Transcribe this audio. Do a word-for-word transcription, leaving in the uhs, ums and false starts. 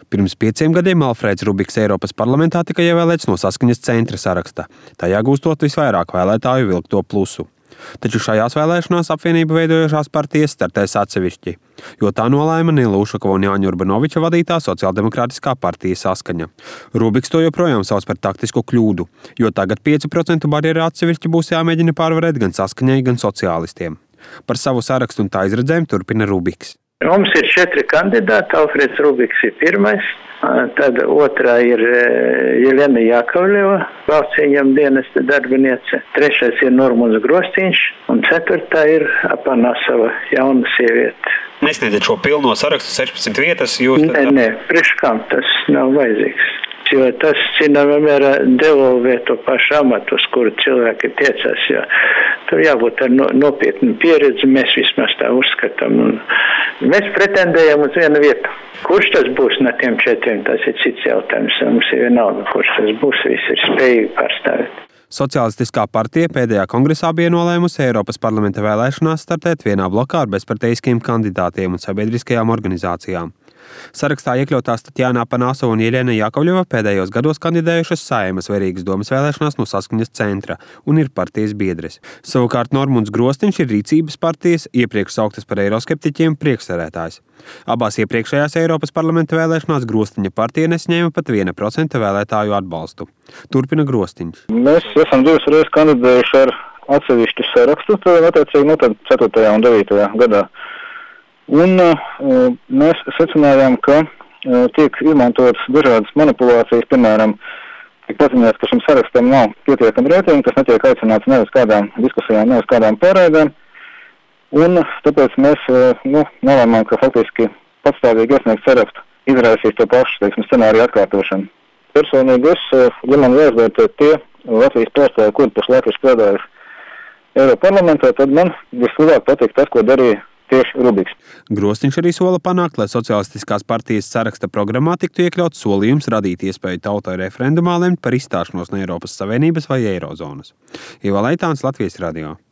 Pirms pieciem gadiem Alfrēds Rubiks Eiropas parlamentā tika ievēlēts no Saskaņas centra saraksta, tajā gūstot visvairāk vēlētāju vilkto plusu. Taču šajās vēlēšanās apvienību veidojošās partijas startēs atsevišķi, jo tā nolēma Nila Ušakova un Jāņa Urbanoviča vadītā Sociāldemokrātiskā partija Saskaņa. Rubiks to joprojām sauc par taktisku kļūdu, jo tagad pieci procenti barjeru atsevišķi būs jāmēģina pārvarēt gan Saskaņai, gan sociālistiem. Par savu sarakstu un tā izredzēm turpina Rubiks. Mums ir četri kandidāti, Alfrēds Rubiks ir pirmais, tad otrā ir Jelena Jākavļeva, valsts ieņem dienesta darbiniece, trešais ir Normons Grostiņš un ceturtā ir Apanasova, jauna sieviete. Nesniedziet šo pilno sarakstu sešpadsmit vietas, jūs... Nē, nē, priekš kam tas nav vajadzīgs. Jo tas, zinām, mērā devolvē to pašu amatu, uz kuru cilvēki tiecās, jo tur jābūt ar no, nopietnu pieredzi, mēs vismaz tā uzskatām. Un mēs pretendējam uz vienu vietu. Kurš tas būs no tiem četriem, tas ir cits jautājums. Mums ir vienalga, kurš tas būs, visi ir spējīgi pārstāvēt. Sociālistiskā partija pēdējā kongresā bija nolēmusi Eiropas parlamenta vēlēšanās startēt vienā blokā ar bezpartejiskiem kandidātiem un sabiedriskajām organizācijām. Sarakstā iekļautās Tatjana Apanasova un Jelena Jākavļeva pēdējos gados kandidējušas Saeimas Verīgas domes vēlēšanās no Saskaņas centra un ir partijas biedres. Savukārt Normons Grostiņš ir Rīcības partijas, iepriekš sauktas par eiroskeptiķiem, priekšsēdētājs. Abās iepriekšējās Eiropas parlamenta vēlēšanās Grostiņa partija nesņēma pat viena procenta vēlētāju atbalstu. Turpina Grostiņš. Mēs esam divas reizes kandidējuši ar atsevišķu sarakstu, tad attiecīgi no tad ceturtajā un devītajā gadā. Un uh, mēs secinājām, ka uh, tiek izmantotas dažādas manipulācijas, piemēram, tiek paziņots, ka šim sarakstam nav pietiekami reitingi, kas netiek aicināts ne uz kādām diskusijām, ne uz kādām pārraidēm. Un tāpēc mēs uh, nu, nolēmām, ka faktiski patstāvīgi iesniegt sarakstu izraisīs to pašu, teiksim, scenāriju atkārtošanu. Personīgi es, uh, ja man jāizvērtē tie Latvijas pārstāvji, kuri pašlaik ir strādājuši Eiroparlamentā, tad man vislabāk patīk tas, ko darīja tieši Rubiks. Grostiņš arī sola panākt, lai Sociālistiskās partijas saraksta programmā tiktu iekļauts solījums radīt iespēju tautai referendumā lemt par izstāšanos no Eiropas Savienības vai Eirozonas. Iva Leitāns, Latvijas radio.